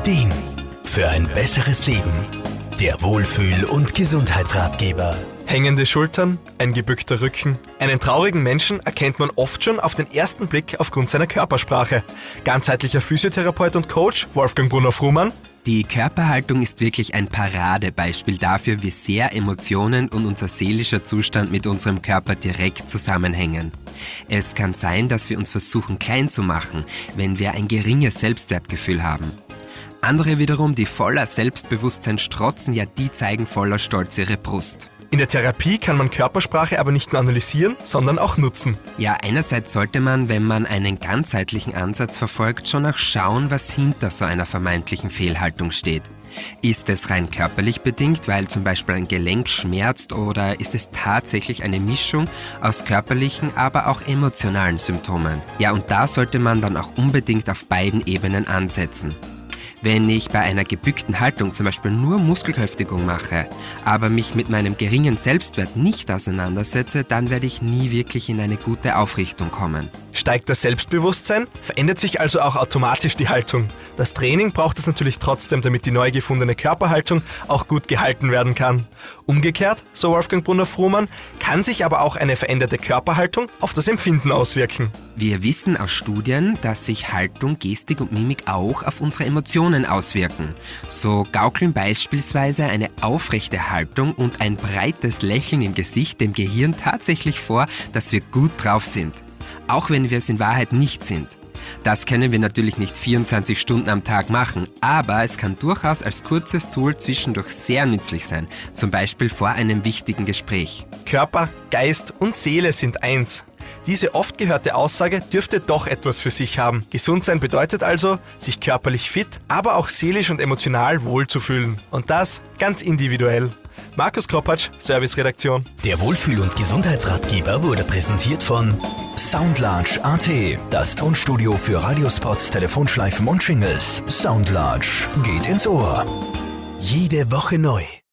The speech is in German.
Ideen für ein besseres Leben. Der Wohlfühl- und Gesundheitsratgeber. Hängende Schultern, ein gebückter Rücken. Einen traurigen Menschen erkennt man oft schon auf den ersten Blick aufgrund seiner Körpersprache. Ganzheitlicher Physiotherapeut und Coach Wolfgang Brunner-Frumann. Die Körperhaltung ist wirklich ein Paradebeispiel dafür, wie sehr Emotionen und unser seelischer Zustand mit unserem Körper direkt zusammenhängen. Es kann sein, dass wir uns versuchen klein zu machen, wenn wir ein geringes Selbstwertgefühl haben. Andere wiederum, die voller Selbstbewusstsein strotzen, ja die zeigen voller Stolz ihre Brust. In der Therapie kann man Körpersprache aber nicht nur analysieren, sondern auch nutzen. Ja, einerseits sollte man, wenn man einen ganzheitlichen Ansatz verfolgt, schon auch schauen, was hinter so einer vermeintlichen Fehlhaltung steht. Ist es rein körperlich bedingt, weil zum Beispiel ein Gelenk schmerzt, oder ist es tatsächlich eine Mischung aus körperlichen, aber auch emotionalen Symptomen? Ja, und da sollte man dann auch unbedingt auf beiden Ebenen ansetzen. Wenn ich bei einer gebückten Haltung zum Beispiel nur Muskelkräftigung mache, aber mich mit meinem geringen Selbstwert nicht auseinandersetze, dann werde ich nie wirklich in eine gute Aufrichtung kommen. Steigt das Selbstbewusstsein, verändert sich also auch automatisch die Haltung. Das Training braucht es natürlich trotzdem, damit die neu gefundene Körperhaltung auch gut gehalten werden kann. Umgekehrt, so Wolfgang Brunner-Frumann, kann sich aber auch eine veränderte Körperhaltung auf das Empfinden auswirken. Wir wissen aus Studien, dass sich Haltung, Gestik und Mimik auch auf unsere Emotionen auswirken. So gaukeln beispielsweise eine aufrechte Haltung und ein breites Lächeln im Gesicht dem Gehirn tatsächlich vor, dass wir gut drauf sind. Auch wenn wir es in Wahrheit nicht sind. Das können wir natürlich nicht 24 Stunden am Tag machen, aber es kann durchaus als kurzes Tool zwischendurch sehr nützlich sein, zum Beispiel vor einem wichtigen Gespräch. Körper, Geist und Seele sind eins. Diese oft gehörte Aussage dürfte doch etwas für sich haben. Gesund sein bedeutet also, sich körperlich fit, aber auch seelisch und emotional wohlzufühlen. Und das ganz individuell. Markus Kropatsch, Serviceredaktion. Der Wohlfühl- und Gesundheitsratgeber wurde präsentiert von Soundlarge.at, das Tonstudio für Radiospots, Telefonschleifen und Jingles. Soundlarge geht ins Ohr. Jede Woche neu.